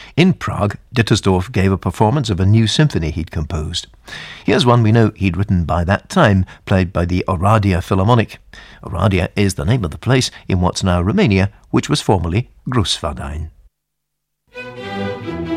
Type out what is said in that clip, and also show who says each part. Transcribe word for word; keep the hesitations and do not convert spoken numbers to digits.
Speaker 1: In Prague, Dittersdorf gave a performance of a new symphony he'd composed. Here's one we know he'd written by that time, played by the Oradea Philharmonic. Oradea is the name of the place in what's now Romania, which was formerly Groesvadein.